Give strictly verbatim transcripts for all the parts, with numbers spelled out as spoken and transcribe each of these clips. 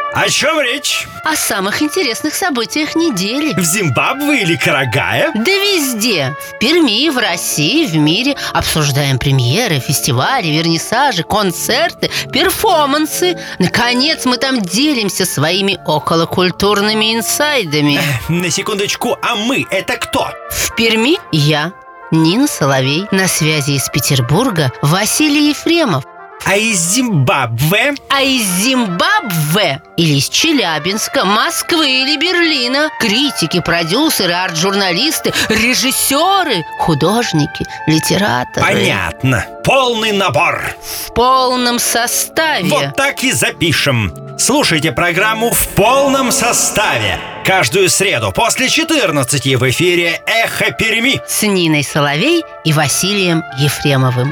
О чем речь? О самых интересных событиях недели. В Зимбабве или Карагае? Да везде. В Перми, в России, в мире. Обсуждаем премьеры, фестивали, вернисажи, концерты, перформансы. Наконец, мы там делимся своими околокультурными инсайдами. На секундочку, а мы это кто? В Перми я, Нина Соловей. На связи из Петербурга Василий Ефремов. А из Зимбабве? А из Зимбабве или из Челябинска, Москвы или Берлина критики, продюсеры, арт-журналисты, режиссеры, художники, литераторы. Понятно. Полный набор. В полном составе. Вот так и запишем. Слушайте программу «В полном составе» каждую среду после четырнадцати в эфире «Эхо Перми» с Ниной Соловей и Василием Ефремовым.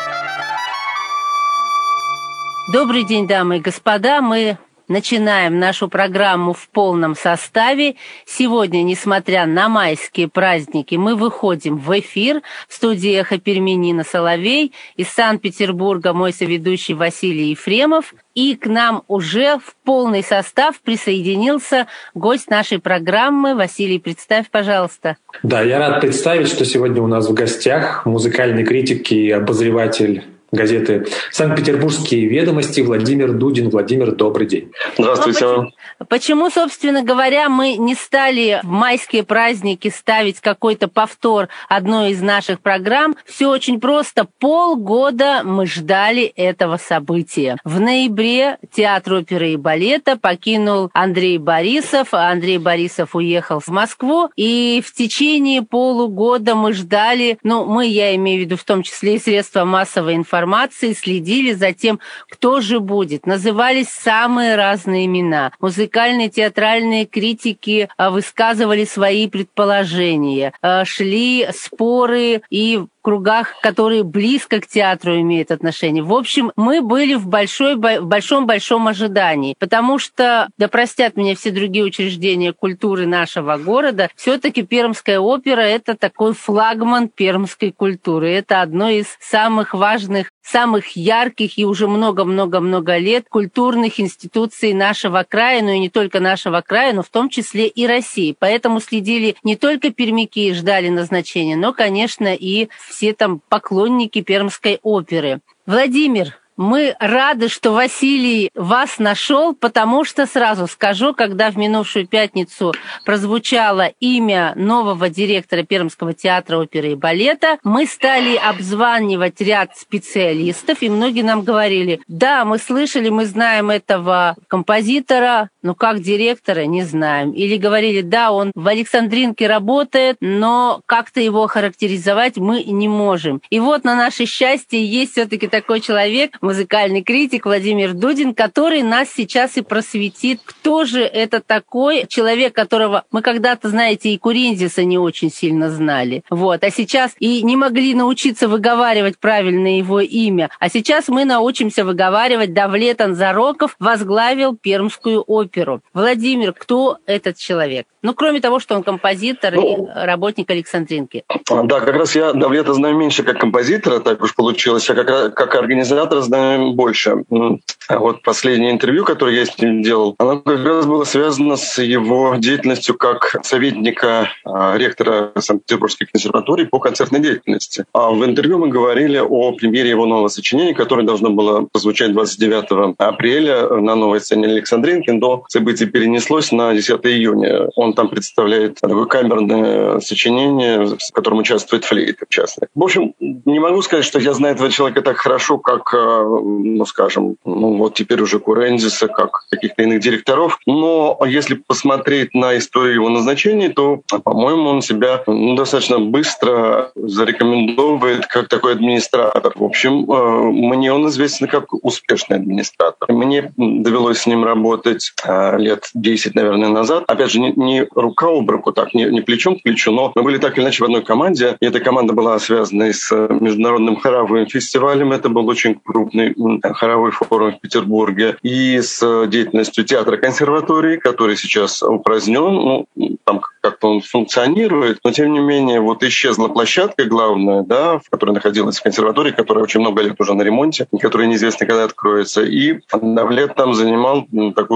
Добрый день, дамы и господа. Мы начинаем нашу программу в полном составе. Сегодня, несмотря на майские праздники, мы выходим в эфир. В студии «Эхо Перми» Нина Соловей, из Санкт-Петербурга мой соведущий Василий Ефремов. И к нам уже в полный состав присоединился гость нашей программы. Василий, представь, пожалуйста. Да, я рад представить, что сегодня у нас в гостях музыкальный критик и обозреватель газеты «Санкт-Петербургские ведомости» Владимир Дудин. Владимир, добрый день. Здравствуйте. Почему, почему, собственно говоря, мы не стали в майские праздники ставить какой-то повтор одной из наших программ? Все очень просто. Полгода мы ждали этого события. В ноябре театр оперы и балета покинул Андрей Борисов. Андрей Борисов уехал в Москву. И в течение полугода мы ждали, ну, мы, я имею в виду в том числе и средства массовой информации, следили за тем, кто же будет. Назывались самые разные имена. Музыкальные, театральные критики высказывали свои предположения. Шли споры и в кругах, которые близко к театру имеют отношение. В общем, мы были в большой, в большом-большом ожидании, потому что, да простят меня все другие учреждения культуры нашего города, все-таки Пермская опера – это такой флагман пермской культуры. Это одно из самых важных, самых ярких и уже много-много-много лет культурных институций нашего края, но и не только нашего края, но в том числе и России. Поэтому следили не только пермяки и ждали назначения, но, конечно, и все там поклонники Пермской оперы. Владимир, мы рады, что Василий вас нашел, потому что, сразу скажу, когда в минувшую пятницу прозвучало имя нового директора Пермского театра оперы и балета, мы стали обзванивать ряд специалистов, и многие нам говорили: да, мы слышали, мы знаем этого композитора, но как директора не знаем. Или говорили: да, он в Александринке работает, но как-то его характеризовать мы не можем. И вот на наше счастье есть все-таки такой человек, музыкальный критик Владимир Дудин, который нас сейчас и просветит. Кто же это такой человек, которого мы когда-то, знаете, и Курензиса не очень сильно знали. Вот. А сейчас и не могли научиться выговаривать правильно его имя. А сейчас мы научимся выговаривать. Давлет Анзароков возглавил Пермскую оперу. Владимир, кто этот человек? Ну, кроме того, что он композитор ну, и работник Александринки. Да, как раз я Давлета знаю меньше как композитора, так уж получилось, а как, как организатора знаю больше. А вот последнее интервью, которое я с ним делал, оно как раз было связано с его деятельностью как советника а, ректора Санкт-Петербургской консерватории по концертной деятельности. А в интервью мы говорили о премьере его нового сочинения, которое должно было прозвучать двадцать девятого апреля на новой сцене Александринки, но событие перенеслось на десятого июня. Он там представляет такое камерное сочинение, в котором участвует флейта, в частности. В общем, не могу сказать, что я знаю этого человека так хорошо, как, ну, скажем, ну, вот теперь уже Курензиса, как каких-то иных директоров. Но если посмотреть на историю его назначения, то, по-моему, он себя ну, достаточно быстро зарекомендовывает как такой администратор. В общем, мне он известен как успешный администратор. Мне довелось с ним работать лет десять, наверное, назад. Опять же, не, не рука об руку, так, не, не плечом к плечу, но мы были так или иначе в одной команде. И эта команда была связана и с Международным хоровым фестивалем. Это был очень крупный хоровой форум в Петербурге. И с деятельностью театра консерватории, который сейчас упразднен. Ну, там как-то он функционирует, но тем не менее вот исчезла площадка главная, да, в которой находилась консерватория, которая очень много лет уже на ремонте, и которая неизвестно когда откроется. И Давлет там занимал такую руководящую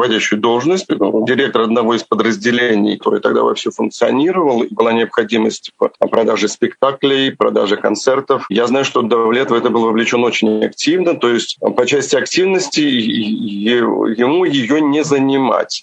руководящую должность, директор одного из подразделений, который тогда вовсю функционировал, и была необходимость в продаже спектаклей, продаже концертов. Я знаю, что Давлет в это был вовлечен очень активно, то есть по части активности ему ее не занимать.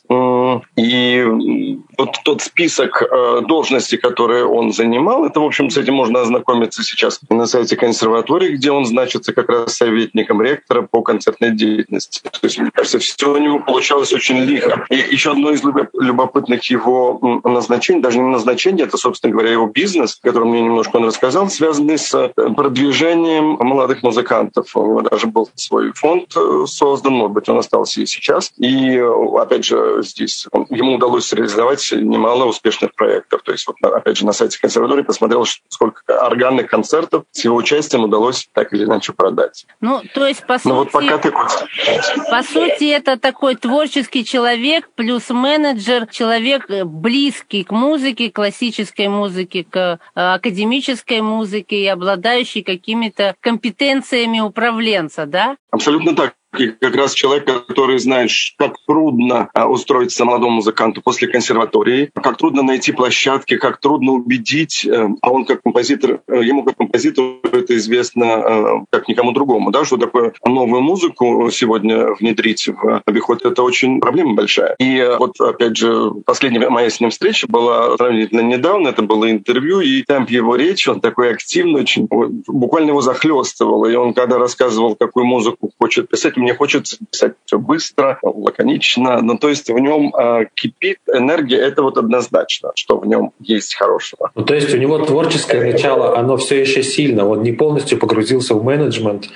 И вот тот список должностей, которые он занимал, это, в общем, с этим можно ознакомиться сейчас на сайте консерватории, где он значится как раз советником ректора по концертной деятельности. То есть, мне кажется, все у него получалось очень лихо. И еще одно из любопытных его назначений, даже не назначение, это, собственно говоря, его бизнес, о котором мне немножко он рассказал, связанный с продвижением молодых музыкантов. У него даже был свой фонд создан, может быть, он остался и сейчас. И, опять же, здесь ему удалось реализовать немало успешных проектов. То есть, вот, опять же, на сайте консерватории посмотрел, сколько органных концертов с его участием удалось так или иначе продать. Ну, то есть, по сути, ну, вот пока ты... по сути, это такой творческий человек плюс менеджер, человек близкий к музыке, классической музыке, к академической музыке и обладающий какими-то компетенциями управленца, да? Абсолютно так. И как раз человек, который знает, как трудно устроиться молодому музыканту после консерватории, как трудно найти площадки, как трудно убедить, а он как композитор, ему как композитору это известно как никому другому, да, что такое новую музыку сегодня внедрить в обиход, это очень проблема большая. И вот, опять же, последняя моя с ним встреча была сравнительно недавно, это было интервью, и темп его речи, он такой активный, очень, буквально его захлестывал, и он когда рассказывал, какую музыку хочет писать, мне хочется писать все быстро, лаконично. Ну, то есть в нем э, кипит энергия, это вот однозначно, что в нем есть хорошего. Ну, то есть у него творческое начало, оно все еще сильно, он не полностью погрузился в менеджмент.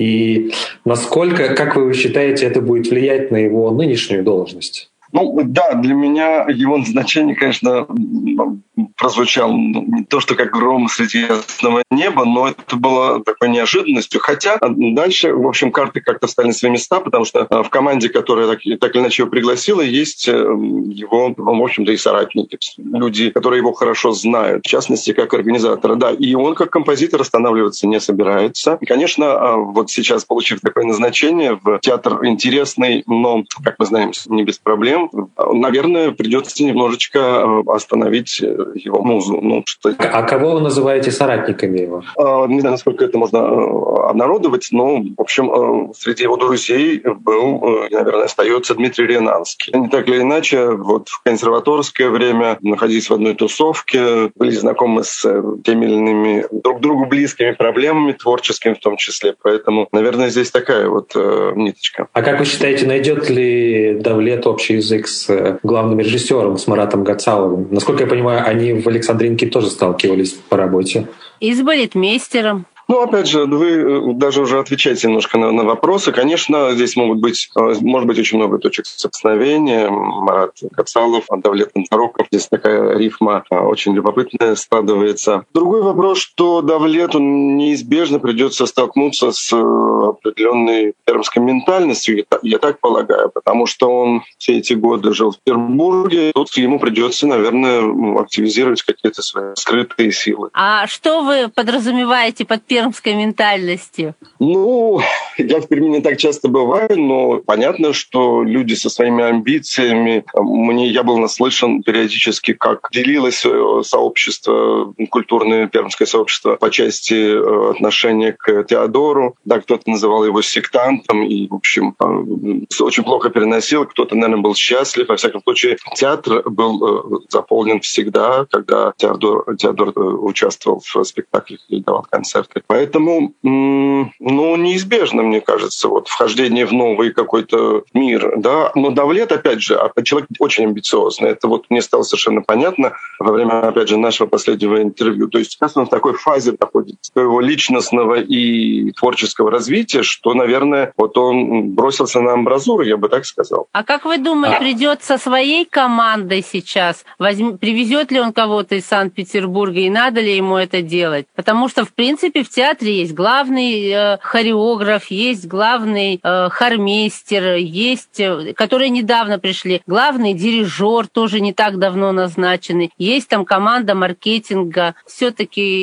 И насколько, как вы считаете, это будет влиять на его нынешнюю должность? Ну да, для меня его назначение, конечно, прозвучало не то, что как гром среди ясного неба, но это было такой неожиданностью. Хотя дальше, в общем, карты как-то встали на свои места, потому что в команде, которая так, так или иначе его пригласила, есть его, в общем-то, и соратники, люди, которые его хорошо знают, в частности, как организатора. Да, и он как композитор останавливаться не собирается. И, конечно, вот сейчас, получив такое назначение в театр интересный, но, как мы знаем, не без проблем, наверное, придется немножечко остановить его музу. Ну, что... А кого вы называете соратниками его? Не знаю, насколько это можно обнародовать, но, в общем, среди его друзей был, наверное, остается Дмитрий Ренанский. Не так или иначе, вот в консерваторское время, находясь в одной тусовке, были знакомы с теми или иными друг другу близкими проблемами, творческими в том числе. Поэтому, наверное, здесь такая вот э, ниточка. А как вы считаете, найдет ли Давлет общий язык с главным режиссером, с Маратом Гацаловым? Насколько я понимаю, они в Александринке тоже сталкивались по работе. И с балетмейстером. Ну, опять же, вы даже уже отвечаете немножко на, на вопросы. Конечно, здесь могут быть, может быть очень много точек соприкосновения. Марат Гацалов, Давлет Назароков. Здесь такая рифма очень любопытная складывается. Другой вопрос, что Давлету неизбежно придется столкнуться с определенной пермской ментальностью, я, я так полагаю, потому что он все эти годы жил в Петербурге. Тут ему придется, наверное, активизировать какие-то свои скрытые силы. А что вы подразумеваете под пермской ментальностью? Ну, я в Перми не так часто бываю, но понятно, что люди со своими амбициями, мне я был наслышан периодически, как делилось сообщество, культурное пермское сообщество по части отношения к Теодору. Да, кто-то называл его сектантом и, в общем, очень плохо переносил, кто-то, наверное, был счастлив. Во всяком случае, театр был заполнен всегда, когда Теодор, Теодор участвовал в спектаклях или давал концерты. Поэтому, ну, неизбежно, мне кажется, вот вхождение в новый какой-то мир, да. Но Давлет, опять же, человек очень амбициозный. Это вот мне стало совершенно понятно во время, опять же, нашего последнего интервью. То есть сейчас он в такой фазе находится своего личностного и творческого развития, что, наверное, вот он бросился на амбразуру, я бы так сказал. А как вы думаете, придет со своей командой сейчас? Возьм... Привезет ли он кого-то из Санкт-Петербурга и надо ли ему это делать? Потому что, в принципе, в театре есть главный э, хореограф, есть главный э, хормейстер, есть, э, которые недавно пришли, главный дирижер, тоже не так давно назначенный, есть там команда маркетинга. Все-таки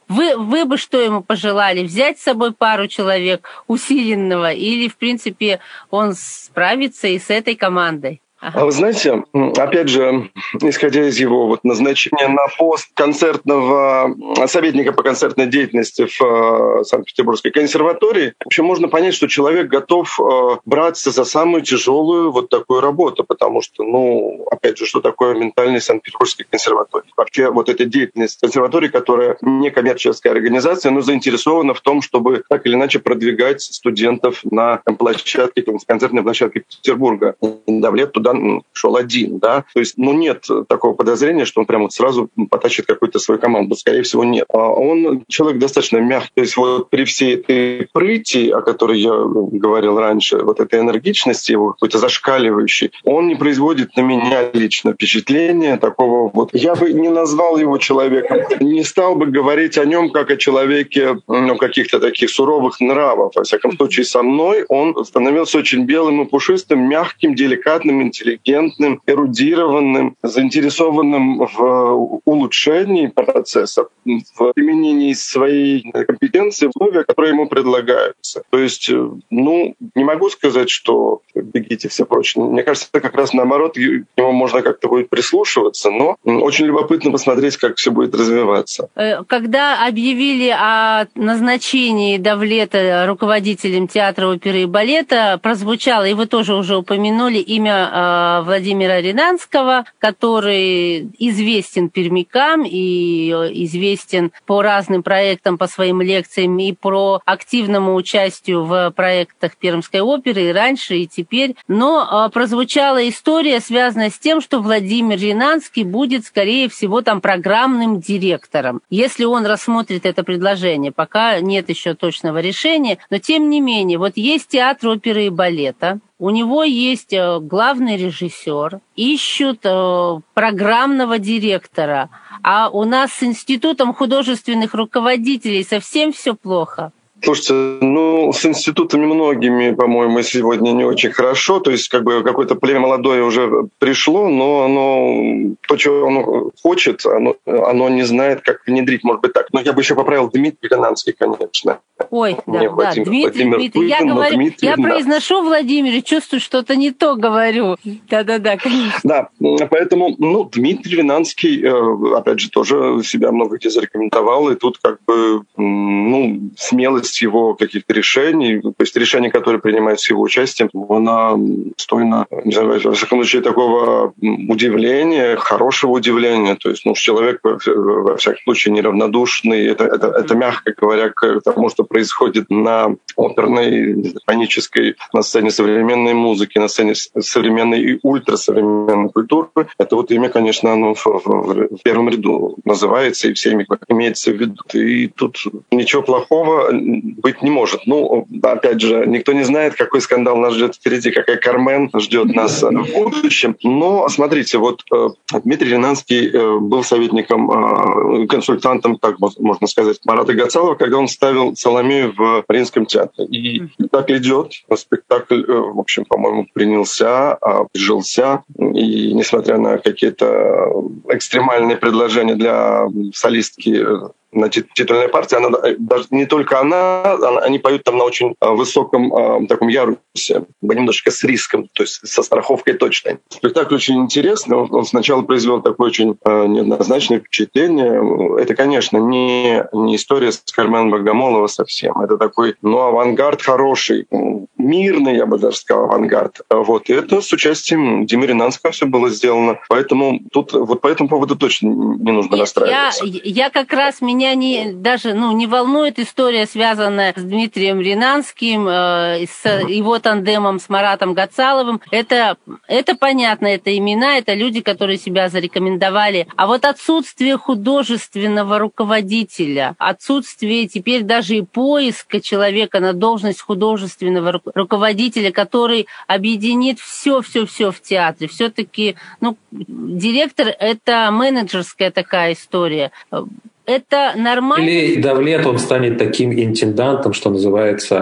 Вы, вы бы что ему пожелали? Взять с собой пару человек усиленного или, в принципе, он справится и с этой командой? Ага. А вы знаете, опять же, исходя из его вот назначения на пост концертного советника по концертной деятельности в Санкт-Петербургской консерватории, в общем, можно понять, что человек готов браться за самую тяжелую вот такую работу, потому что, ну, опять же, что такое ментальный Санкт-Петербургской консерватории? Вообще вот эта деятельность консерватории, которая не коммерческая организация, но заинтересована в том, чтобы так или иначе продвигать студентов на площадке, концертной площадке Петербурга. Давлет туда шел один, да, то есть, ну, нет такого подозрения, что он прямо вот сразу потащит какую-то свою команду, скорее всего, нет. А он человек достаточно мягкий, то есть вот при всей этой прыти, о которой я говорил раньше, вот этой энергичности его какой-то зашкаливающей, он не производит на меня лично впечатления такого вот. Я бы не назвал его человеком, не стал бы говорить о нем как о человеке, ну, каких-то таких суровых нравов. Во всяком случае, со мной он становился очень белым и пушистым, мягким, деликатным, интеллигентным, эрудированным, заинтересованным в улучшении процессов, в применении своей компетенции в условиях, которые ему предлагаются. То есть, ну, не могу сказать, что бегите все прочь. Мне кажется, как раз наоборот, к нему можно как-то будет прислушиваться, но очень любопытно посмотреть, как все будет развиваться. Когда объявили о назначении Давлета руководителем театра оперы и балета, прозвучало, и вы тоже уже упомянули, имя Владимира Ринанского, который известен пермякам и известен по разным проектам, по своим лекциям и про активному участию в проектах Пермской оперы и раньше, и теперь. Но прозвучала история, связанная с тем, что Владимир Ринанский будет, скорее всего, там программным директором, если он рассмотрит это предложение. Пока нет еще точного решения, но тем не менее, вот есть театр оперы и балета, у него есть главный режиссер, ищут программного директора, а у нас с Институтом художественных руководителей совсем все плохо. Слушайте, ну, с институтами многими, по-моему, сегодня не очень хорошо. То есть, как бы, какое-то племя молодое уже пришло, но оно, то, чего оно хочет, оно, оно не знает, как внедрить. Может быть, так. Но я бы еще поправил Дмитрий Ринанский, конечно. Ой, да, Мне да, Владимир, Дмитрий, Владимир Дмитрий. Я, Путин, говорю, Дмитрий, я да. произношу Владимир и чувствую, что-то не то говорю. Да-да-да, конечно. Да, поэтому, ну, Дмитрий Ринанский, опять же, тоже себя много где зарекомендовал, и тут как бы, ну, смелость его каких-то решений, то есть решения, которые принимают с его участием, она достойна, не знаю, во всяком случае, такого удивления, хорошего удивления. То есть, ну, человек, во всяком случае, неравнодушный, это, это, это мягко говоря, к тому, что происходит на оперной, симфонической, на сцене современной музыки, на сцене современной и ультрасовременной культуры. Это вот имя, конечно, оно в, в, в первом ряду называется, и всеми имеется в виду. И тут ничего плохого быть не может. Ну, опять же, никто не знает, какой скандал нас ждет впереди, какая Кармен ждет нас в будущем. Но, смотрите, вот Дмитрий Ринанский был советником, консультантом, так можно сказать, Марата Гацалова, когда он ставил Соломею в Мариинском театре. И спектакль идет. Спектакль, в общем, по-моему, принялся, прижился. И несмотря на какие-то экстремальные предложения для солистки на титульной партии, она, даже не только она, она, они поют там на очень высоком э, таком ярусе, немножечко с риском, то есть со страховкой точной. Спектакль очень интересный, он, он сначала произвел такое очень э, неоднозначное впечатление. Это, конечно, не, не история с Кармен Богомолова совсем, это такой, ну, авангард хороший, мирный, я бы даже сказал, авангард. Вот. И это с участием Димы Ринанского все было сделано, поэтому тут вот по этому поводу точно не нужно расстраиваться. Я, я как раз меня Меня не, даже ну, не волнует история, связанная с Дмитрием Ринанским, э, с его тандемом с Маратом Гацаловым. Это, это понятно, это имена, это люди, которые себя зарекомендовали. А вот отсутствие художественного руководителя, отсутствие теперь даже и поиска человека на должность художественного ру- руководителя, который объединит все-все-все в театре. Все-таки, ну, директор — это менеджерская такая история. Это нормально? Или Давлет, он станет таким интендантом, что называется,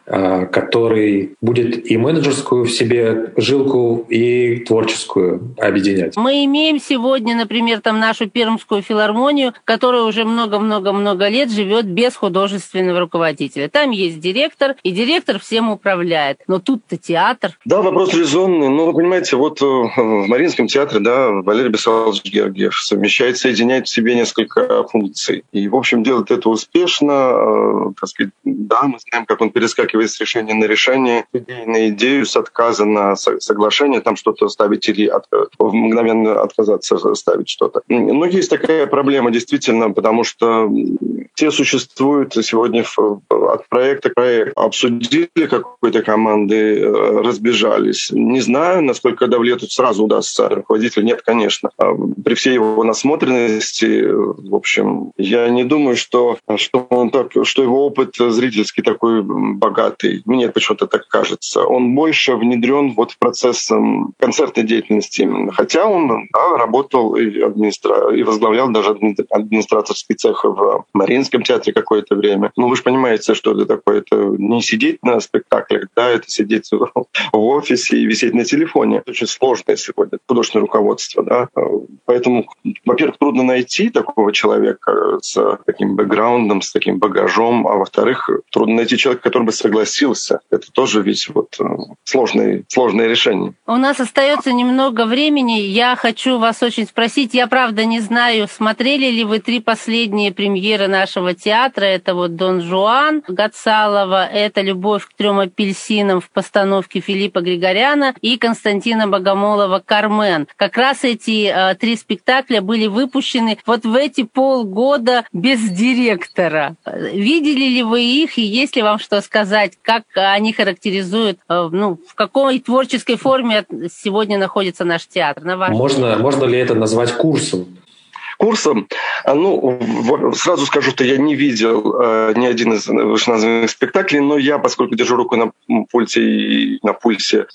который будет и менеджерскую в себе жилку, и творческую объединять. Мы имеем сегодня, например, там нашу Пермскую филармонию, которая уже много-много-много лет живет без художественного руководителя. Там есть директор, и директор всем управляет. Но тут-то театр. Да, вопрос резонный. Ну, вы понимаете, вот в Мариинском театре, да, Валерий Бессалович Георгиев совмещает, соединяет в себе несколько функций. И, в общем, делает это успешно. Так сказать, да, мы знаем, как он перескакивает с решения на решение, идеи на идею, с отказа на соглашение, там что-то ставить или от, мгновенно отказаться ставить что-то. Но есть такая проблема действительно, потому что те существуют сегодня от проекта к проекту. Обсудили какой-то команды, разбежались. Не знаю, насколько Давлету сразу удастся руководитель. Нет, конечно. При всей его насмотренности, в общем, я не думаю, что, что, он так, что его опыт зрительский такой богатый. Мне почему-то так кажется. Он больше внедрен вот в процесс концертной деятельности именно. Хотя он да, работал и, администра... и возглавлял даже администраторский цех в Мариинском театре какое-то время. Ну, вы же понимаете, что это такое. Это не сидеть на спектаклях, да, это сидеть в офисе и висеть на телефоне. Это очень сложное сегодня художественное руководство, да. Поэтому, во-первых, трудно найти такого человека с таким бэкграундом, с таким багажом, а во-вторых, трудно найти человека, который бы согласился. Это тоже ведь вот сложное, сложное решение. У нас остается немного времени. Я хочу вас очень спросить. Я, правда, не знаю, смотрели ли вы три последние премьеры нашего театра. Это вот «Дон Жуан» Гатсалова, это «Любовь к трем апельсинам» в постановке Филиппа Григоряна и Константина Богомолова «Кармен». Как раз эти э, три спектакля были выпущены вот в эти полгода без директора. Видели ли вы их, и есть ли вам что сказать, как они характеризуют, э, ну, в какой творческой форме сегодня находится наш театр? На ваш можно, можно ли это назвать курсом? Курсом, ну, сразу скажу, что я не видел э, ни один из вышеназванных спектаклей, но я, поскольку держу руку на пульсе и на пульсе,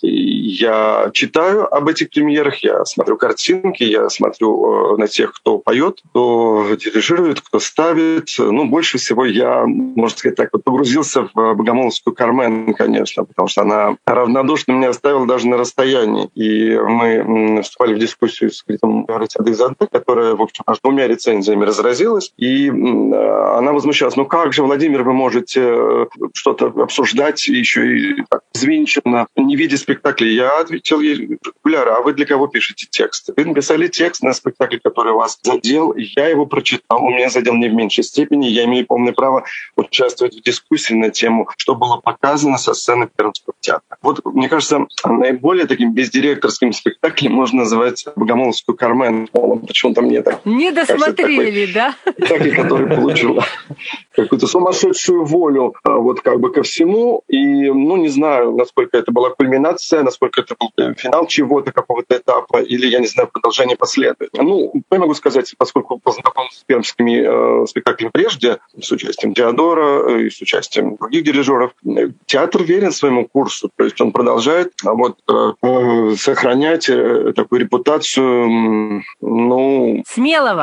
я читаю об этих премьерах, я смотрю картинки, я смотрю э, на тех, кто поет, кто дирижирует, кто ставит. Ну, больше всего я, можно сказать так, вот погрузился в богомоловскую «Кармен», конечно, потому что она равнодушно меня оставила даже на расстоянии. И мы вступали в дискуссию с критиком Радио, которая, в общем, аж двумя рецензиями разразилась, и она возмущалась: ну как же, Владимир, вы можете что-то обсуждать еще и так взвинченно, не видя спектакля? Я ответил ей: Гуляра, а вы для кого пишете тексты? Вы написали текст на спектакль, который вас задел, и я его прочитал, он меня задел не в меньшей степени, я имею полное право участвовать в дискуссии на тему, что было показано со сцены Пермского театра. Вот, мне кажется, наиболее таким бездиректорским спектаклем можно называть «Богомоловскую «Кармен». Почему-то мне так не досмотрели, кажется, такой, да? Спектакль, который получил какую-то сумасшедшую волю вот как бы ко всему. И, ну, не знаю, насколько это была кульминация, насколько это был финал чего-то, какого-то этапа, или, я не знаю, продолжение последует. Ну, я могу сказать, поскольку познакомился с пермскими э, спектаклями прежде, с участием Теодора и с участием других дирижеров, театр верен своему курсу, то есть он продолжает вот, э, сохранять такую репутацию, ну... Смелого.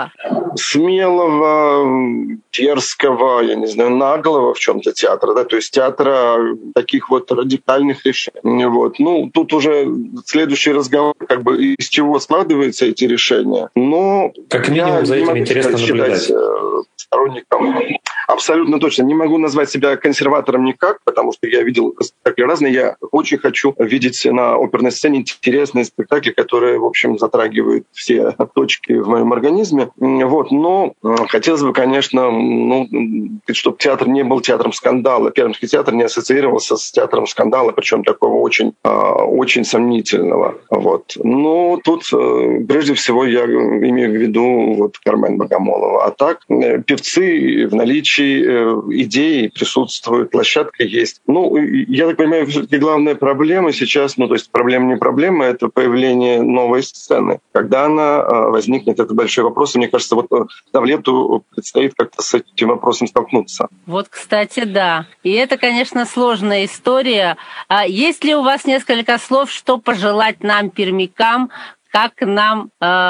Смелого, дерзкого, я не знаю, наглого в чем-то театра, да, то есть театра таких вот радикальных решений. Вот. Ну, тут уже следующий разговор, как бы из чего складываются эти решения. Но как минимум за этим интересно наблюдать. Сторонником. Абсолютно точно. Не могу назвать себя консерватором никак, потому что я видел спектакли разные. Я очень хочу видеть на оперной сцене интересные спектакли, которые, в общем, затрагивают все точки в моем организме. Вот. Но хотелось бы, конечно, ну, чтобы театр не был театром скандала. Пермский театр не ассоциировался с театром скандала, причем такого очень, очень сомнительного. Вот. Но тут, прежде всего, я имею в виду вот «Кармен» Богомолова. А так, певцы в наличии, идеи присутствуют, площадка есть. Ну, я так понимаю, все-таки главная проблема сейчас, ну, то есть проблема не проблема, это появление новой сцены. Когда она возникнет, это большой вопрос, и мне кажется, вот Давлету предстоит как-то с этим вопросом столкнуться. Вот, кстати, да. И это, конечно, сложная история. А есть ли у вас несколько слов, что пожелать нам, пермякам, как нам э,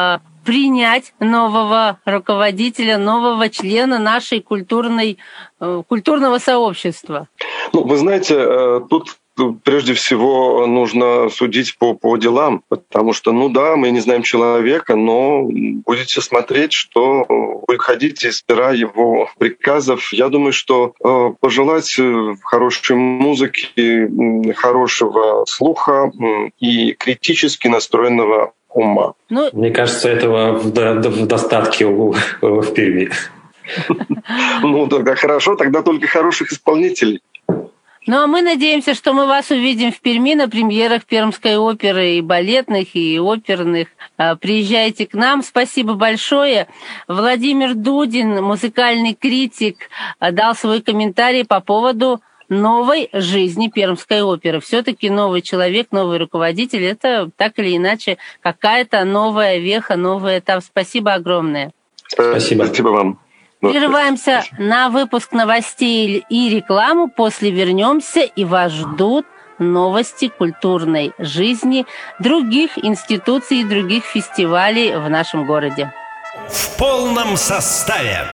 принять нового руководителя, нового члена нашей культурной, культурного сообщества? Ну, вы знаете, тут прежде всего нужно судить по, по делам, потому что, ну да, мы не знаем человека, но будете смотреть, что вы ходите из пера его приказов. Я думаю, что э, пожелать хорошей музыки, хорошего слуха и критически настроенного ума. Ну, мне кажется, этого в, в достатке в, в Перми. Ну, тогда хорошо, тогда только хороших исполнителей. Ну, а мы надеемся, что мы вас увидим в Перми на премьерах Пермской оперы и балетных, и оперных. Приезжайте к нам. Спасибо большое. Владимир Дудин, музыкальный критик, дал свой комментарий по поводу новой жизни Пермской оперы. Все-таки новый человек, новый руководитель — это так или иначе какая-то новая веха, новый этап. Спасибо огромное. Спасибо. Спасибо вам. Прерываемся на выпуск новостей и рекламу. После вернемся, и вас ждут новости культурной жизни других институций и других фестивалей в нашем городе. В полном составе.